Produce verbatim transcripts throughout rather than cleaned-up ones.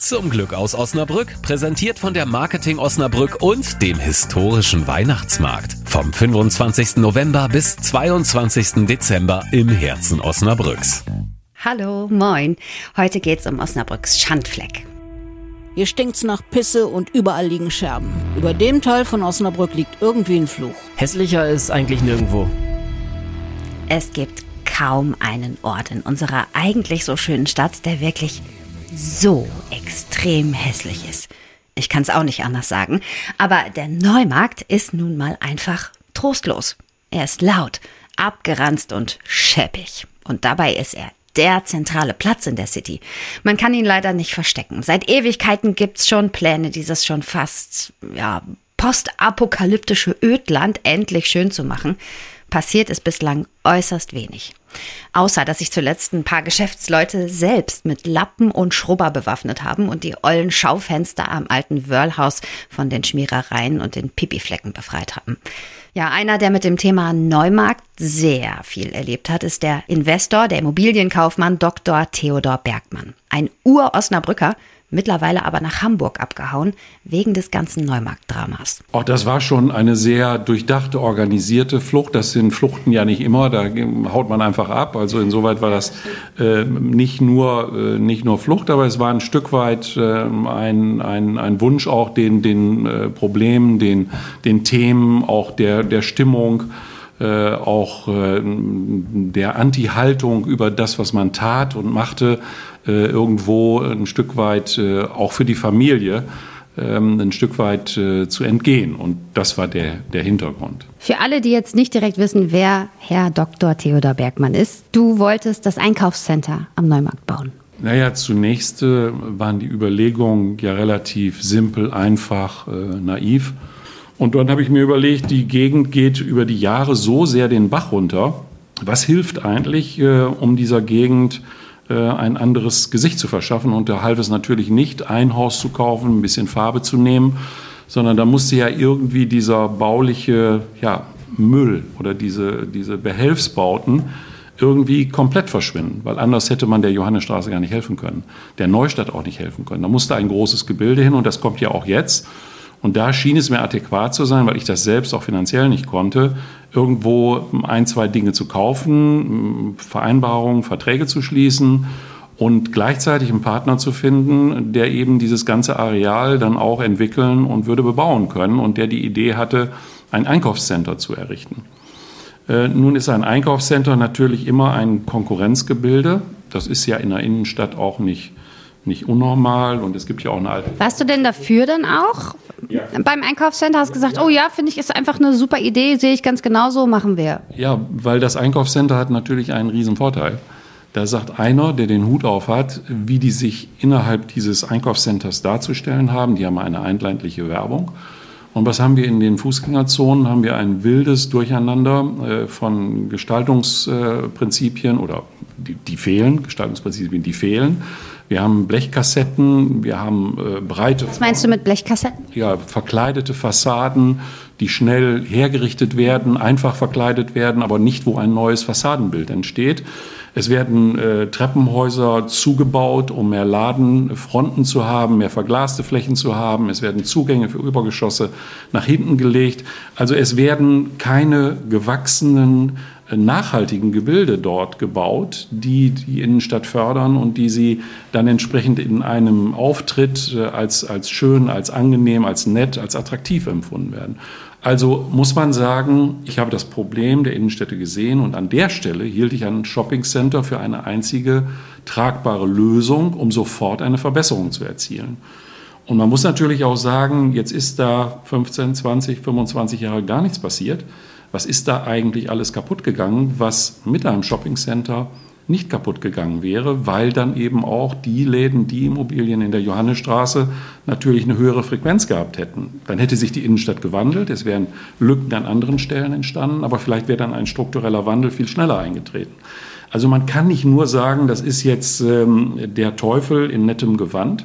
Zum Glück aus Osnabrück, präsentiert von der Marketing Osnabrück und dem historischen Weihnachtsmarkt. Vom fünfundzwanzigsten November bis zweiundzwanzigsten Dezember im Herzen Osnabrücks. Hallo, moin. Heute geht's um Osnabrücks Schandfleck. Hier stinkt's nach Pisse und überall liegen Scherben. Über dem Teil von Osnabrück liegt irgendwie ein Fluch. Hässlicher ist eigentlich nirgendwo. Es gibt kaum einen Ort in unserer eigentlich so schönen Stadt, der wirklich so extrem hässlich ist. Ich kann's auch nicht anders sagen. Aber der Neumarkt ist nun mal einfach trostlos. Er ist laut, abgeranzt und scheppig. Und dabei ist er der zentrale Platz in der City. Man kann ihn leider nicht verstecken. Seit Ewigkeiten gibt's schon Pläne, dieses schon fast, ja, postapokalyptische Ödland endlich schön zu machen. Passiert ist bislang äußerst wenig. Außer, dass sich zuletzt ein paar Geschäftsleute selbst mit Lappen und Schrubber bewaffnet haben und die ollen Schaufenster am alten Wörlhaus von den Schmierereien und den Pipiflecken befreit haben. Ja, einer, der mit dem Thema Neumarkt sehr viel erlebt hat, ist der Investor, der Immobilienkaufmann Doktor Theodor Bergmann. Ein Ur-Osnabrücker, mittlerweile aber nach Hamburg abgehauen, wegen des ganzen Neumarkt-Dramas. Auch das war schon eine sehr durchdachte, organisierte Flucht. Das sind Fluchten ja nicht immer, da haut man einfach ab. Also insoweit war das äh, nicht nur, äh, nicht nur Flucht, aber es war ein Stück weit äh, ein, ein, ein Wunsch auch den, den äh, Problemen, den, den Themen, auch der, der Stimmung, äh, auch äh, der Anti-Haltung über das, was man tat und machte, äh, irgendwo ein Stück weit äh, auch für die Familie ein Stück weit äh, zu entgehen. Und das war der, der Hintergrund. Für alle, die jetzt nicht direkt wissen, wer Herr Doktor Theodor Bergmann ist, du wolltest das Einkaufscenter am Neumarkt bauen. Naja, zunächst äh, waren die Überlegungen ja relativ simpel, einfach, äh, naiv. Und dann habe ich mir überlegt, die Gegend geht über die Jahre so sehr den Bach runter. Was hilft eigentlich, äh, um dieser Gegend ein anderes Gesicht zu verschaffen? Und da half es natürlich nicht, ein Haus zu kaufen, ein bisschen Farbe zu nehmen, sondern da musste ja irgendwie dieser bauliche ja, Müll oder diese, diese Behelfsbauten irgendwie komplett verschwinden, weil anders hätte man der Johannesstraße gar nicht helfen können, der Neustadt auch nicht helfen können. Da musste ein großes Gebilde hin und das kommt ja auch jetzt. Und da schien es mir adäquat zu sein, weil ich das selbst auch finanziell nicht konnte, irgendwo ein, zwei Dinge zu kaufen, Vereinbarungen, Verträge zu schließen und gleichzeitig einen Partner zu finden, der eben dieses ganze Areal dann auch entwickeln und würde bebauen können und der die Idee hatte, ein Einkaufscenter zu errichten. Äh, nun ist ein Einkaufscenter natürlich immer ein Konkurrenzgebilde. Das ist ja in der Innenstadt auch nicht nicht unnormal und es gibt ja auch eine alte... Warst du denn dafür dann auch? Ja. Beim Einkaufscenter hast du gesagt, oh ja, finde ich, ist einfach eine super Idee, sehe ich ganz genauso, machen wir. Ja, weil das Einkaufscenter hat natürlich einen riesen Vorteil. Da sagt einer, der den Hut auf hat, wie die sich innerhalb dieses Einkaufscenters darzustellen haben. Die haben eine einheitliche Werbung. Und was haben wir in den Fußgängerzonen? Haben wir ein wildes Durcheinander äh, von Gestaltungsprinzipien äh, oder die, die fehlen, Gestaltungsprinzipien, die fehlen. Wir haben Blechkassetten, wir haben äh, breite... Was meinst du mit Blechkassetten? Ja, verkleidete Fassaden, die schnell hergerichtet werden, einfach verkleidet werden, aber nicht, wo ein neues Fassadenbild entsteht. Es werden äh, Treppenhäuser zugebaut, um mehr Ladenfronten zu haben, mehr verglaste Flächen zu haben. Es werden Zugänge für Übergeschosse nach hinten gelegt. Also es werden keine gewachsenen, äh, nachhaltigen Gebilde dort gebaut, die die Innenstadt fördern und die sie dann entsprechend in einem Auftritt äh, als, als schön, als angenehm, als nett, als attraktiv empfunden werden. Also muss man sagen, ich habe das Problem der Innenstädte gesehen und an der Stelle hielt ich ein Shoppingcenter für eine einzige tragbare Lösung, um sofort eine Verbesserung zu erzielen. Und man muss natürlich auch sagen, jetzt ist da fünfzehn, zwanzig, fünfundzwanzig Jahre gar nichts passiert. Was ist da eigentlich alles kaputt gegangen, was mit einem Shoppingcenter nicht kaputt gegangen wäre, weil dann eben auch die Läden, die Immobilien in der Johannesstraße natürlich eine höhere Frequenz gehabt hätten. Dann hätte sich die Innenstadt gewandelt, es wären Lücken an anderen Stellen entstanden, aber vielleicht wäre dann ein struktureller Wandel viel schneller eingetreten. Also man kann nicht nur sagen, das ist jetzt ähm, der Teufel in nettem Gewand,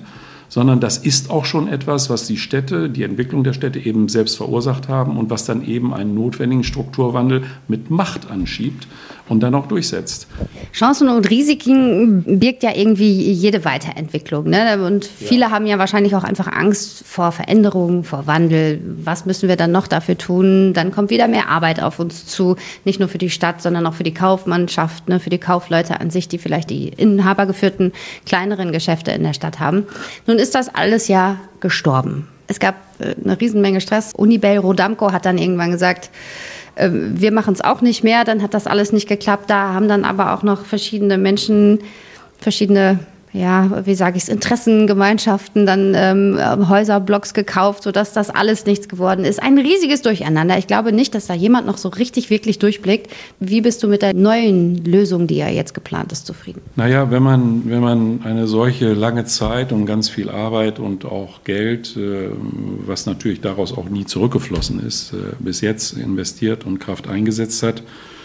sondern das ist auch schon etwas, was die Städte, die Entwicklung der Städte eben selbst verursacht haben und was dann eben einen notwendigen Strukturwandel mit Macht anschiebt und dann auch durchsetzt. Chancen und Risiken birgt ja irgendwie jede Weiterentwicklung, ne? Und viele ja. haben ja wahrscheinlich auch einfach Angst vor Veränderungen, vor Wandel. Was müssen wir dann noch dafür tun? Dann kommt wieder mehr Arbeit auf uns zu, nicht nur für die Stadt, sondern auch für die Kaufmannschaft, ne? Für die Kaufleute an sich, die vielleicht die inhabergeführten kleineren Geschäfte in der Stadt haben. Nun ist das alles ja gestorben. Es gab eine Riesenmenge Stress. Unibail Rodamco hat dann irgendwann gesagt, wir machen es auch nicht mehr, dann hat das alles nicht geklappt. Da haben dann aber auch noch verschiedene Menschen, verschiedene, ja, wie sage ich es, Interessengemeinschaften, dann ähm, Häuserblocks gekauft, sodass das alles nichts geworden ist. Ein riesiges Durcheinander. Ich glaube nicht, dass da jemand noch so richtig, wirklich durchblickt. Wie bist du mit der neuen Lösung, die ja jetzt geplant ist, zufrieden? Naja, wenn man, wenn man eine solche lange Zeit und ganz viel Arbeit und auch Geld, äh, was natürlich daraus auch nie zurückgeflossen ist, äh, bis jetzt investiert und Kraft eingesetzt hat,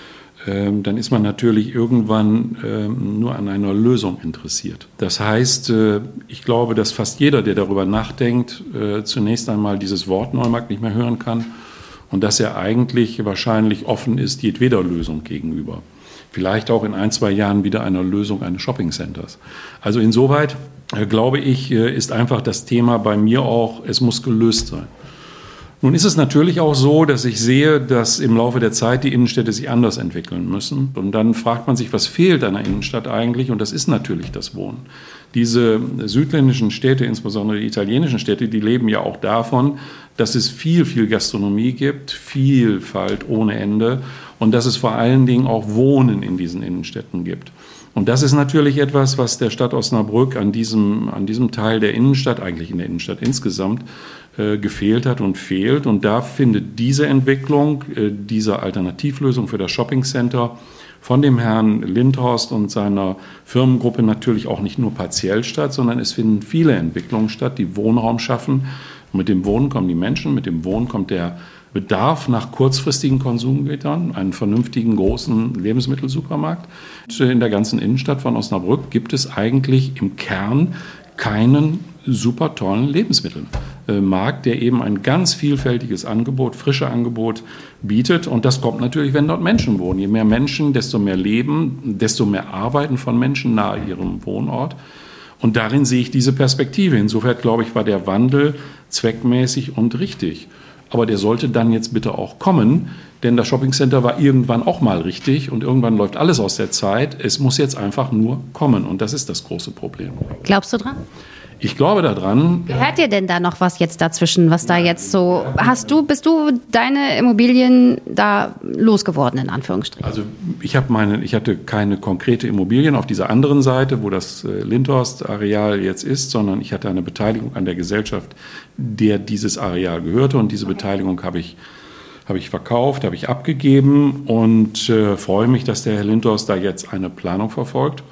dann ist man natürlich irgendwann nur an einer Lösung interessiert. Das heißt, ich glaube, dass fast jeder, der darüber nachdenkt, zunächst einmal dieses Wort Neumarkt nicht mehr hören kann und dass er eigentlich wahrscheinlich offen ist jedweder Lösung gegenüber. Vielleicht auch in ein, zwei Jahren wieder einer Lösung eines Shoppingcenters. Also insoweit, glaube ich, ist einfach das Thema bei mir auch, es muss gelöst sein. Nun ist es natürlich auch so, dass ich sehe, dass im Laufe der Zeit die Innenstädte sich anders entwickeln müssen. Und dann fragt man sich, was fehlt einer Innenstadt eigentlich? Und das ist natürlich das Wohnen. Diese südländischen Städte, insbesondere die italienischen Städte, die leben ja auch davon, dass es viel, viel Gastronomie gibt, Vielfalt ohne Ende und dass es vor allen Dingen auch Wohnen in diesen Innenstädten gibt. Und das ist natürlich etwas, was der Stadt Osnabrück an diesem, an diesem Teil der Innenstadt, eigentlich in der Innenstadt insgesamt, äh, gefehlt hat und fehlt. Und da findet diese Entwicklung, äh, diese Alternativlösung für das Shoppingcenter von dem Herrn Lindhorst und seiner Firmengruppe natürlich auch nicht nur partiell statt, sondern es finden viele Entwicklungen statt, die Wohnraum schaffen. Und mit dem Wohnen kommen die Menschen, mit dem Wohnen kommt der Bedarf nach kurzfristigen Konsumgütern, einen vernünftigen großen Lebensmittelsupermarkt. In der ganzen Innenstadt von Osnabrück gibt es eigentlich im Kern keinen super tollen Lebensmittelmarkt, der eben ein ganz vielfältiges Angebot, frische Angebot bietet. Und das kommt natürlich, wenn dort Menschen wohnen. Je mehr Menschen, desto mehr Leben, desto mehr Arbeiten von Menschen nahe ihrem Wohnort. Und darin sehe ich diese Perspektive. Insofern, glaube ich, war der Wandel zweckmäßig und richtig. Aber der sollte dann jetzt bitte auch kommen, denn das Shoppingcenter war irgendwann auch mal richtig und irgendwann läuft alles aus der Zeit. Es muss jetzt einfach nur kommen und das ist das große Problem. Glaubst du dran? Ich glaube daran. Gehört dir denn da noch was jetzt dazwischen, was da jetzt so, hast du, bist du deine Immobilien da losgeworden, in Anführungsstrichen? Also ich habe meine, ich hatte keine konkrete Immobilien auf dieser anderen Seite, wo das Lindhorst-Areal jetzt ist, sondern ich hatte eine Beteiligung an der Gesellschaft, der dieses Areal gehörte und diese Beteiligung habe ich habe ich verkauft, habe ich abgegeben und äh, freue mich, dass der Herr Lindhorst da jetzt eine Planung verfolgt.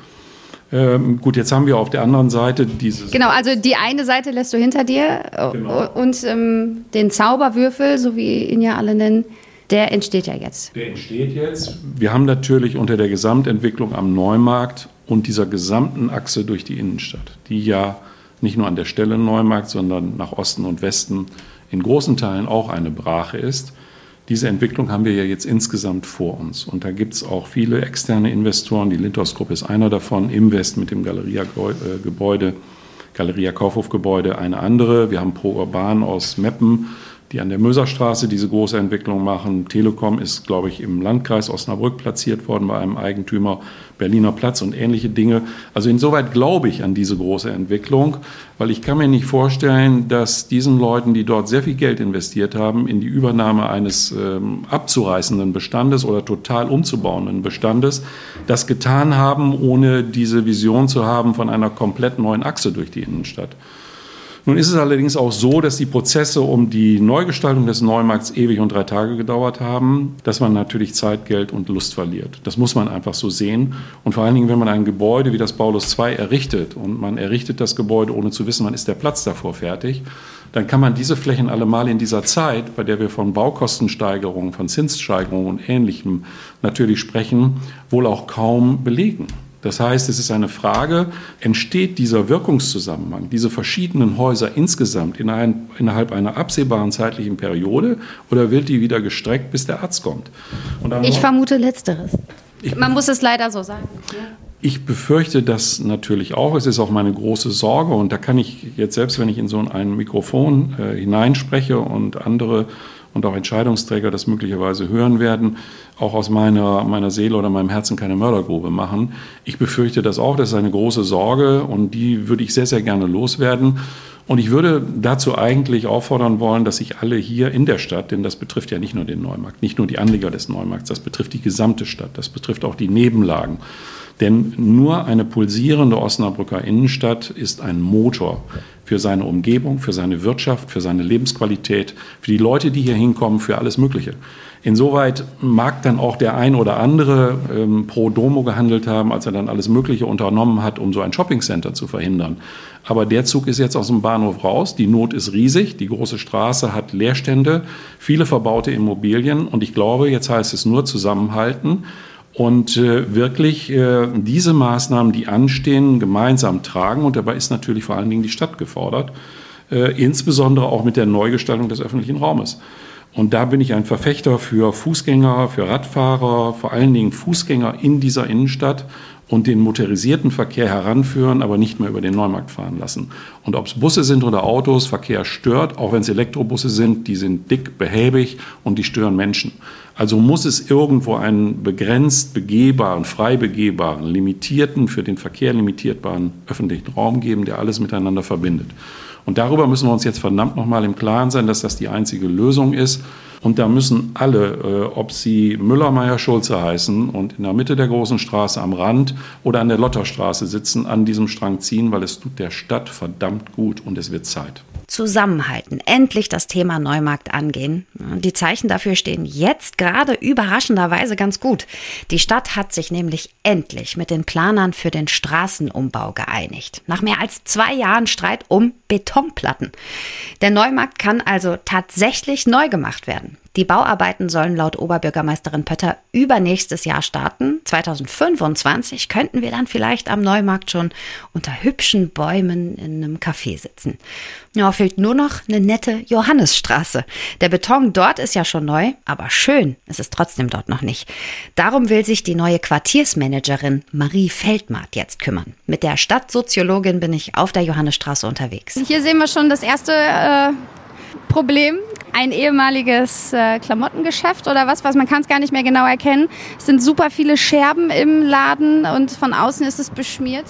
Ähm, gut, jetzt haben wir auf der anderen Seite dieses... Genau, also die eine Seite lässt du hinter dir genau. und ähm, den Zauberwürfel, so wie ihn ja alle nennen, der entsteht ja jetzt. Der entsteht jetzt. Wir haben natürlich unter der Gesamtentwicklung am Neumarkt und dieser gesamten Achse durch die Innenstadt, die ja nicht nur an der Stelle Neumarkt, sondern nach Osten und Westen in großen Teilen auch eine Brache ist. Diese Entwicklung haben wir ja jetzt insgesamt vor uns. Und da gibt es auch viele externe Investoren. Die Lindhorst-Gruppe ist einer davon. Imwest mit dem Galeria-Gebäude, Galeria-Kaufhofgebäude eine andere. Wir haben Pro Urban aus Meppen, die an der Möserstraße diese große Entwicklung machen. Telekom ist, glaube ich, im Landkreis Osnabrück platziert worden bei einem Eigentümer, Berliner Platz und ähnliche Dinge. Also insoweit glaube ich an diese große Entwicklung, weil ich kann mir nicht vorstellen, dass diesen Leuten, die dort sehr viel Geld investiert haben, in die Übernahme eines ähm, abzureißenden Bestandes oder total umzubauenden Bestandes, das getan haben, ohne diese Vision zu haben von einer komplett neuen Achse durch die Innenstadt. Nun ist es allerdings auch so, dass die Prozesse um die Neugestaltung des Neumarkts ewig und drei Tage gedauert haben, dass man natürlich Zeit, Geld und Lust verliert. Das muss man einfach so sehen. Und vor allen Dingen, wenn man ein Gebäude wie das Paulus zwei errichtet und man errichtet das Gebäude, ohne zu wissen, wann ist der Platz davor fertig, dann kann man diese Flächen allemal in dieser Zeit, bei der wir von Baukostensteigerungen, von Zinssteigerungen und Ähnlichem natürlich sprechen, wohl auch kaum belegen. Das heißt, es ist eine Frage, entsteht dieser Wirkungszusammenhang, diese verschiedenen Häuser insgesamt in ein, innerhalb einer absehbaren zeitlichen Periode oder wird die wieder gestreckt, bis der Arzt kommt? Und dann ich vermute Letzteres. Ich, Man muss es leider so sagen. Ich befürchte das natürlich auch. Es ist auch meine große Sorge. Und da kann ich jetzt, selbst wenn ich in so ein Mikrofon äh, hineinspreche und andere und auch Entscheidungsträger das möglicherweise hören werden, auch aus meiner, meiner Seele oder meinem Herzen keine Mördergrube machen. Ich befürchte das auch. Das ist eine große Sorge und die würde ich sehr, sehr gerne loswerden. Und ich würde dazu eigentlich auffordern wollen, dass sich alle hier in der Stadt, denn das betrifft ja nicht nur den Neumarkt, nicht nur die Anlieger des Neumarkts, das betrifft die gesamte Stadt, das betrifft auch die Nebenlagen. Denn nur eine pulsierende Osnabrücker Innenstadt ist ein Motor für seine Umgebung, für seine Wirtschaft, für seine Lebensqualität, für die Leute, die hier hinkommen, für alles Mögliche. Insoweit mag dann auch der ein oder andere ähm, pro Domo gehandelt haben, als er dann alles Mögliche unternommen hat, um so ein Shoppingcenter zu verhindern. Aber der Zug ist jetzt aus dem Bahnhof raus. Die Not ist riesig. Die große Straße hat Leerstände, viele verbaute Immobilien. Und ich glaube, jetzt heißt es nur zusammenhalten und äh, wirklich äh, diese Maßnahmen, die anstehen, gemeinsam tragen. Und dabei ist natürlich vor allen Dingen die Stadt gefordert, äh, insbesondere auch mit der Neugestaltung des öffentlichen Raumes. Und da bin ich ein Verfechter für Fußgänger, für Radfahrer, vor allen Dingen Fußgänger in dieser Innenstadt und den motorisierten Verkehr heranführen, aber nicht mehr über den Neumarkt fahren lassen. Und ob es Busse sind oder Autos, Verkehr stört, auch wenn es Elektrobusse sind, die sind dick, behäbig und die stören Menschen. Also muss es irgendwo einen begrenzt begehbaren, frei begehbaren, limitierten, für den Verkehr limitierbaren öffentlichen Raum geben, der alles miteinander verbindet. Und darüber müssen wir uns jetzt verdammt nochmal im Klaren sein, dass das die einzige Lösung ist. Und da müssen alle, äh, ob sie Müller, Meyer, Schulze heißen und in der Mitte der großen Straße am Rand oder an der Lotterstraße sitzen, an diesem Strang ziehen, weil es tut der Stadt verdammt gut und es wird Zeit. Zusammenhalten, endlich das Thema Neumarkt angehen. Die Zeichen dafür stehen jetzt gerade überraschenderweise ganz gut. Die Stadt hat sich nämlich endlich mit den Planern für den Straßenumbau geeinigt. Nach mehr als zwei Jahren Streit um Betonplatten. Der Neumarkt kann also tatsächlich neu gemacht werden. Die Bauarbeiten sollen laut Oberbürgermeisterin Pötter übernächstes Jahr starten. zweitausendfünfundzwanzig könnten wir dann vielleicht am Neumarkt schon unter hübschen Bäumen in einem Café sitzen. Ja, fehlt nur noch eine nette Johannisstraße. Der Beton dort ist ja schon neu, aber schön ist es trotzdem dort noch nicht. Darum will sich die neue Quartiersmanagerin Marie Feldmath jetzt kümmern. Mit der Stadtsoziologin bin ich auf der Johannisstraße unterwegs. Hier sehen wir schon das erste äh, Problem. Ein ehemaliges äh, Klamottengeschäft oder was, was man kann es gar nicht mehr genau erkennen. Es sind super viele Scherben im Laden und von außen ist es beschmiert.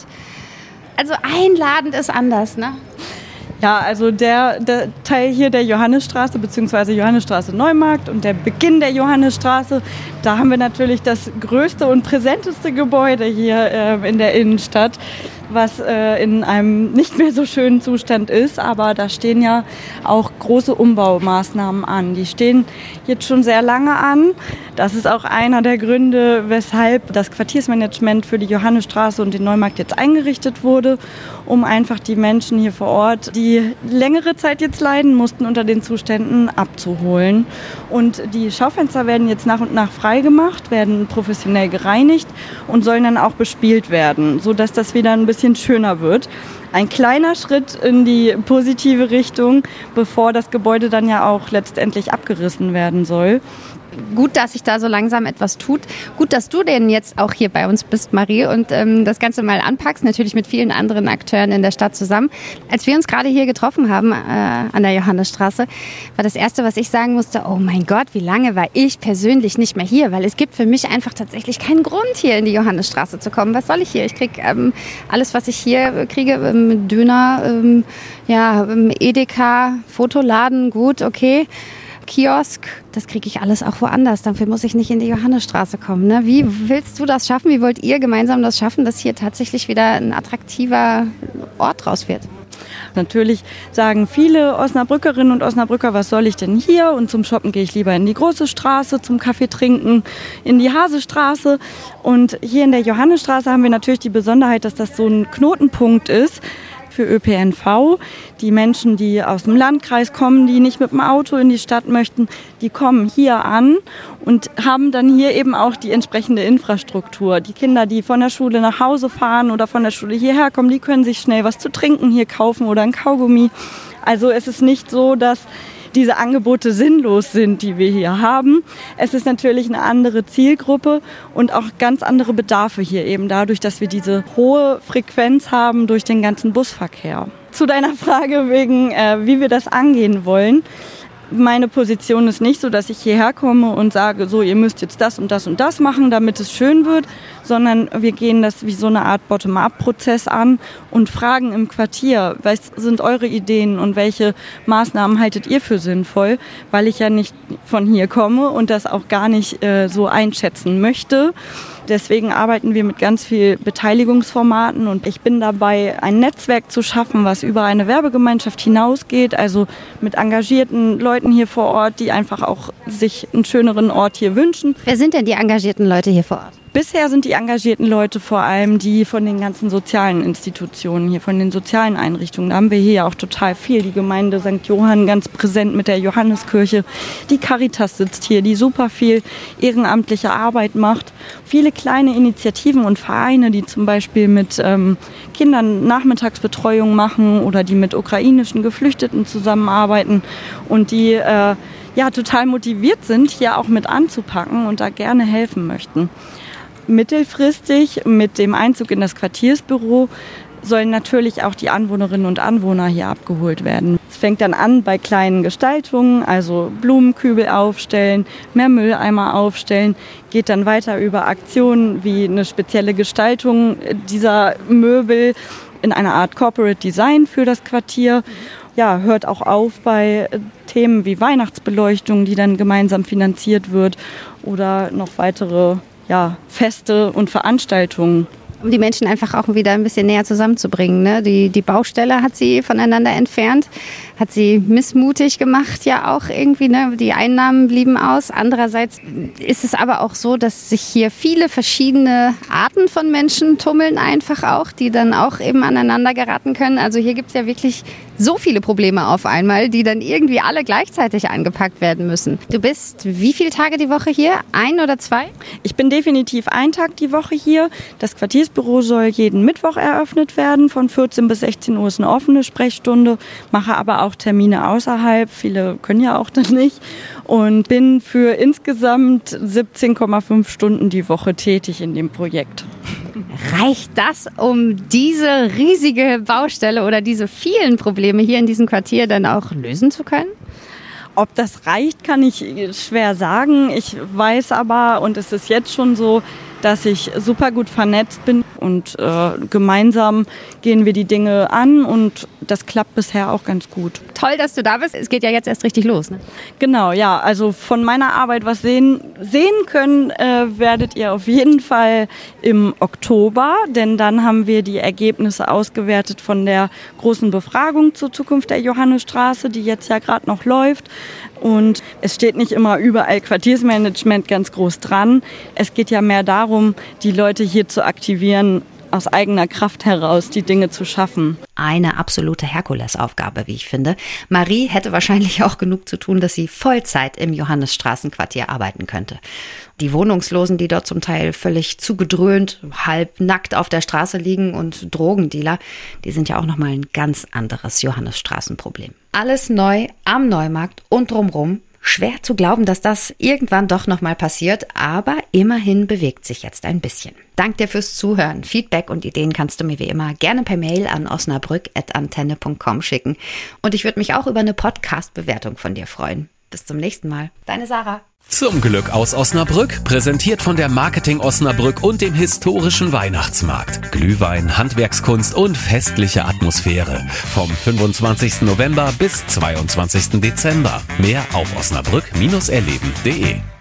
Also ein Laden ist anders, ne? Ja, also der, der Teil hier der Johannisstraße bzw. Johannisstraße Neumarkt und der Beginn der Johannisstraße, da haben wir natürlich das größte und präsenteste Gebäude hier äh, in der Innenstadt, was äh, in einem nicht mehr so schönen Zustand ist, aber da stehen ja auch große Umbaumaßnahmen an. Die stehen jetzt schon sehr lange an. Das ist auch einer der Gründe, weshalb das Quartiersmanagement für die Johannisstraße und den Neumarkt jetzt eingerichtet wurde, um einfach die Menschen hier vor Ort, die längere Zeit jetzt leiden mussten, unter den Zuständen abzuholen. Und die Schaufenster werden jetzt nach und nach freigemacht, werden professionell gereinigt und sollen dann auch bespielt werden, sodass das wieder ein bisschen schöner wird. Ein kleiner Schritt in die positive Richtung, bevor das Gebäude dann ja auch letztendlich abgerissen werden soll. Gut, dass sich da so langsam etwas tut. Gut, dass du denn jetzt auch hier bei uns bist, Marie, und ähm, das Ganze mal anpackst, natürlich mit vielen anderen Akteuren in der Stadt zusammen. Als wir uns gerade hier getroffen haben äh, an der Johannisstraße, war das Erste, was ich sagen musste, oh mein Gott, wie lange war ich persönlich nicht mehr hier? Weil es gibt für mich einfach tatsächlich keinen Grund, hier in die Johannisstraße zu kommen. Was soll ich hier? Ich kriege ähm, alles, was ich hier kriege, ähm, Döner, ähm, ja, ähm, Edeka, Fotoladen, gut, okay. Kiosk, das kriege ich alles auch woanders. Dafür muss ich nicht in die Johannisstraße kommen. Ne? Wie willst du das schaffen? Wie wollt ihr gemeinsam das schaffen, dass hier tatsächlich wieder ein attraktiver Ort draus wird? Natürlich sagen viele Osnabrückerinnen und Osnabrücker, was soll ich denn hier? Und zum Shoppen gehe ich lieber in die große Straße, zum Kaffee trinken, in die Hasestraße. Und hier in der Johannisstraße haben wir natürlich die Besonderheit, dass das so ein Knotenpunkt ist für Ö P N V. Die Menschen, die aus dem Landkreis kommen, die nicht mit dem Auto in die Stadt möchten, die kommen hier an und haben dann hier eben auch die entsprechende Infrastruktur. Die Kinder, die von der Schule nach Hause fahren oder von der Schule hierher kommen, die können sich schnell was zu trinken hier kaufen oder ein Kaugummi. Also es ist nicht so, dass diese Angebote sinnlos sind, die wir hier haben. Es ist natürlich eine andere Zielgruppe und auch ganz andere Bedarfe hier eben dadurch, dass wir diese hohe Frequenz haben durch den ganzen Busverkehr. Zu deiner Frage wegen, äh, wie wir das angehen wollen. Meine Position ist nicht so, dass ich hierher komme und sage, so, ihr müsst jetzt das und das und das machen, damit es schön wird, sondern wir gehen das wie so eine Art Bottom-up-Prozess an und fragen im Quartier, was sind eure Ideen und welche Maßnahmen haltet ihr für sinnvoll, weil ich ja nicht von hier komme und das auch gar nicht äh, so einschätzen möchte. Deswegen arbeiten wir mit ganz viel Beteiligungsformaten und ich bin dabei, ein Netzwerk zu schaffen, was über eine Werbegemeinschaft hinausgeht, also mit engagierten Leuten hier vor Ort, die einfach auch sich einen schöneren Ort hier wünschen. Wer sind denn die engagierten Leute hier vor Ort? Bisher sind die engagierten Leute vor allem die von den ganzen sozialen Institutionen hier, von den sozialen Einrichtungen. Da haben wir hier ja auch total viel. Die Gemeinde Sankt Johann ganz präsent mit der Johanneskirche. Die Caritas sitzt hier, die super viel ehrenamtliche Arbeit macht. Viele kleine Initiativen und Vereine, die zum Beispiel mit ähm, Kindern Nachmittagsbetreuung machen oder die mit ukrainischen Geflüchteten zusammenarbeiten und die äh, ja total motiviert sind, hier auch mit anzupacken und da gerne helfen möchten. Mittelfristig mit dem Einzug in das Quartiersbüro sollen natürlich auch die Anwohnerinnen und Anwohner hier abgeholt werden. Es fängt dann an bei kleinen Gestaltungen, also Blumenkübel aufstellen, mehr Mülleimer aufstellen, geht dann weiter über Aktionen wie eine spezielle Gestaltung dieser Möbel in einer Art Corporate Design für das Quartier. Ja, hört auch auf bei Themen wie Weihnachtsbeleuchtung, die dann gemeinsam finanziert wird oder noch weitere ja, Feste und Veranstaltungen. Um die Menschen einfach auch wieder ein bisschen näher zusammenzubringen. Ne? Die, die Baustelle hat sie voneinander entfernt, hat sie missmutig gemacht ja auch irgendwie. Ne? Die Einnahmen blieben aus. Andererseits ist es aber auch so, dass sich hier viele verschiedene Arten von Menschen tummeln einfach auch, die dann auch eben aneinander geraten können. Also hier gibt es ja wirklich so viele Probleme auf einmal, die dann irgendwie alle gleichzeitig angepackt werden müssen. Du bist wie viele Tage die Woche hier? Ein oder zwei? Ich bin definitiv einen Tag die Woche hier. Das Quartiersbüro soll jeden Mittwoch eröffnet werden. Von vierzehn bis sechzehn Uhr ist eine offene Sprechstunde. Mache aber auch Termine außerhalb. Viele können ja auch das nicht. Und bin für insgesamt siebzehn Komma fünf Stunden die Woche tätig in dem Projekt. Reicht das, um diese riesige Baustelle oder diese vielen Probleme hier in diesem Quartier dann auch lösen zu können? Ob das reicht, kann ich schwer sagen. Ich weiß aber, und es ist jetzt schon so, dass ich super gut vernetzt bin und äh, gemeinsam gehen wir die Dinge an und das klappt bisher auch ganz gut. Toll, dass du da bist. Es geht ja jetzt erst richtig los, ne? Genau, ja. Also von meiner Arbeit was sehen, sehen können äh, werdet ihr auf jeden Fall im Oktober, denn dann haben wir die Ergebnisse ausgewertet von der großen Befragung zur Zukunft der Johannесstraße, die jetzt ja gerade noch läuft. Und es steht nicht immer überall Quartiersmanagement ganz groß dran. Es geht ja mehr darum, die Leute hier zu aktivieren, aus eigener Kraft heraus die Dinge zu schaffen. Eine absolute Herkulesaufgabe, wie ich finde. Marie hätte wahrscheinlich auch genug zu tun, dass sie Vollzeit im Johannesstraßenquartier arbeiten könnte. Die Wohnungslosen, die dort zum Teil völlig zugedröhnt, halb nackt auf der Straße liegen und Drogendealer, die sind ja auch nochmal ein ganz anderes Johannesstraßenproblem. Alles neu am Neumarkt und drumrum. Schwer zu glauben, dass das irgendwann doch nochmal passiert, aber immerhin bewegt sich jetzt ein bisschen. Dank dir fürs Zuhören. Feedback und Ideen kannst du mir wie immer gerne per Mail an osnabrück at antenne punkt com schicken. Und ich würde mich auch über eine Podcast-Bewertung von dir freuen. Bis zum nächsten Mal. Deine Sarah. Zum Glück aus Osnabrück, präsentiert von der Marketing Osnabrück und dem historischen Weihnachtsmarkt. Glühwein, Handwerkskunst und festliche Atmosphäre. Vom fünfundzwanzigsten November bis zweiundzwanzigsten Dezember. Mehr auf osnabrück Bindestrich erleben punkt de.